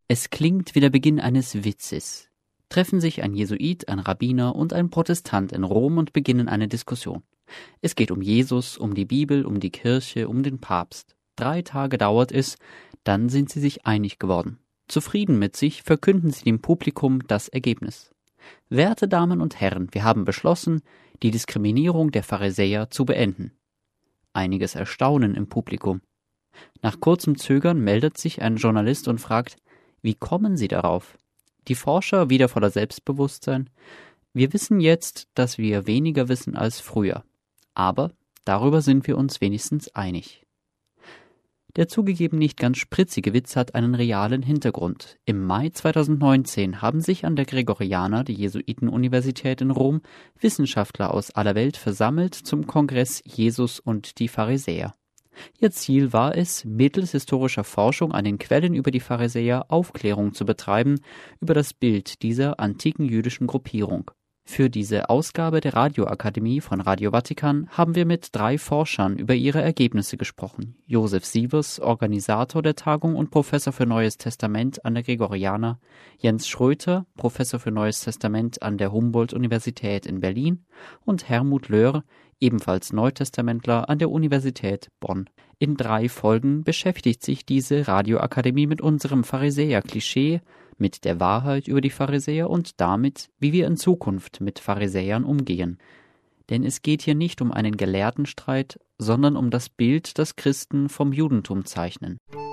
Es klingt wie der Beginn eines Witzes. Treffen sich ein Jesuit, ein Rabbiner und ein Protestant in Rom und beginnen eine Diskussion. Es geht um Jesus, um die Bibel, um die Kirche, um den Papst. 3 Tage dauert es, dann sind sie sich einig geworden. Zufrieden mit sich verkünden sie dem Publikum das Ergebnis. Werte Damen und Herren, wir haben beschlossen, die Diskriminierung der Pharisäer zu beenden. Einiges Erstaunen im Publikum. Nach kurzem Zögern meldet sich ein Journalist und fragt, wie kommen Sie darauf? Die Forscher wieder voller Selbstbewusstsein. Wir wissen jetzt, dass wir weniger wissen als früher. Aber darüber sind wir uns wenigstens einig. Der zugegeben nicht ganz spritzige Witz hat einen realen Hintergrund. Im Mai 2019 haben sich an der Gregoriana, die Jesuitenuniversität in Rom, Wissenschaftler aus aller Welt versammelt zum Kongress Jesus und die Pharisäer. Ihr Ziel war es, mittels historischer Forschung an den Quellen über die Pharisäer Aufklärung zu betreiben über das Bild dieser antiken jüdischen Gruppierung. Für diese Ausgabe der Radioakademie von Radio Vatikan haben wir mit 3 Forschern über ihre Ergebnisse gesprochen. Josef Sievers, Organisator der Tagung und Professor für Neues Testament an der Gregoriana, Jens Schröter, Professor für Neues Testament an der Humboldt-Universität in Berlin und Helmut Löhr, ebenfalls Neutestamentler an der Universität Bonn. In 3 Folgen beschäftigt sich diese Radioakademie mit unserem Pharisäer-Klischee, mit der Wahrheit über die Pharisäer und damit, wie wir in Zukunft mit Pharisäern umgehen. Denn es geht hier nicht um einen Gelehrtenstreit, sondern um das Bild, das Christen vom Judentum zeichnen.